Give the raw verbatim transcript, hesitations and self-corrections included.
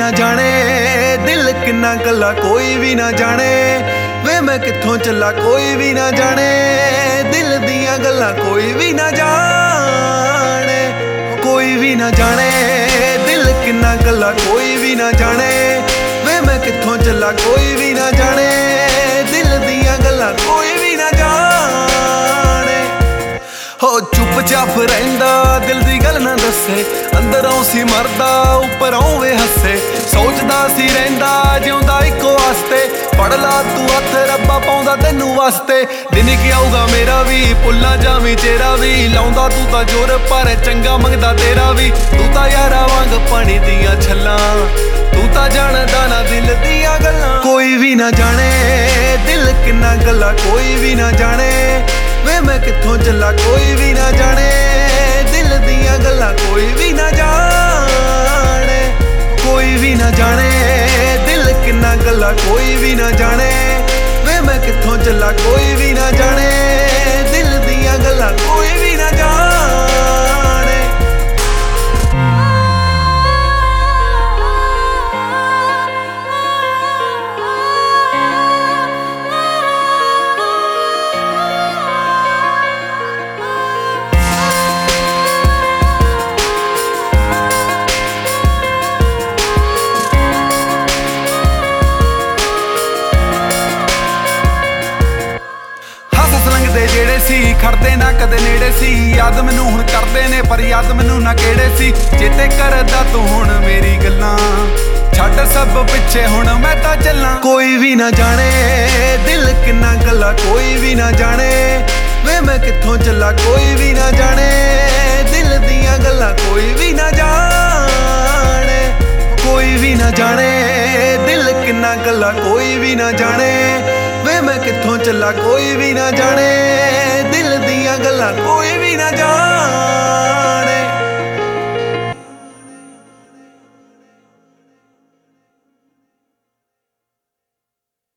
ना जाने दिल किन्ना गल्ला कोई भी ना जाने वे मैं कित्थों चला कोई भी ना जाने दिल दियां गल्लां कोई भी ना जाने कोई भी ना जाने दिल किन्ना गल्ला कोई भी ना जाने वे मैं कित्थों चला कोई भी ना जाने दिल दियां गल्लां कोई भी ना जाने हो चुपचाप रहिंदा दिल दी गल ना दसे अंदरों सी मरदा उपरों वे हसे सोचदा सी रहिंदा जिउंदा इको वास्ते पढ़ ला तू हथ रब्बा पाउंदा तैनू वास्ते दिन की आऊगा मेरा भी पुल्ला जावी तेरा भी लाउंदा तू तां जोर पर चंगा मंगदा तेरा भी तू तां यारा वांग पानी दियां छल्लां तू तां जानदा ना दिल दियां गल्लां कोई भी ना जाने दिल किन्ना गल्ला कोई भी ना जाने वे मैं कित्थों चला कोई भी ना जाने दिल दियां गल्लां कोई भी ना जाने कोई भी ना जाने दिल किन्ना गल्ला कोई भी ना जाने वे मैं कित्थों चला कोई भी ना जाने दिल दियां गल्लां कोई भी ना जाने ਜਿਹੜੇ ਸੀ ਖੜਦੇ ਨਾ ਕਦੇ ਨੇੜੇ ਸੀ ਯਾਦ ਮੈਨੂੰ ਹੁਣ ਕਰਦੇ ਨੇ ਪਰ ਯਾਦ ਮੈਨੂੰ ਨਾ ਕਿਹੜੇ ਸੀ ਚੇਤੇ ਕਰਦਾ ਤੂੰ ਹੁਣ ਮੇਰੀ ਗੱਲਾਂ ਛੱਡ ਸਭ ਪਿੱਛੇ ਹੁਣ ਮੈਂ ਤਾਂ ਚੱਲਾਂ ਕੋਈ ਵੀ ਨਾ ਜਾਣੇ ਦਿਲ ਕਿੰਨਾ ਗੱਲਾਂ ਕੋਈ ਵੀ ਨਾ ਜਾਣੇ ਵੇ ਮੈਂ ਕਿੱਥੋਂ ਚੱਲਾਂ ਕੋਈ ਵੀ ਨਾ ਜਾਣੇ ਦਿਲ ਦੀਆਂ ਗੱਲਾਂ ਕੋਈ ਵੀ ਨਾ ਜਾਣੇ ਕੋਈ ਵੀ ਨਾ ਜਾਣੇ ਦਿਲ ਕਿੰਨਾ ਗੱਲਾਂ ਕੋਈ ਵੀ ਨਾ ਜਾਣੇ ਵੇ ਮੈਂ ਕਿੱਥੋਂ ਚੱਲਾ ਕੋਈ ਵੀ ਨਾ ਜਾਣੇ ਦਿਲ ਦੀਆਂ ਗੱਲਾਂ ਕੋਈ ਵੀ ਨਾ ਜਾਣੇ।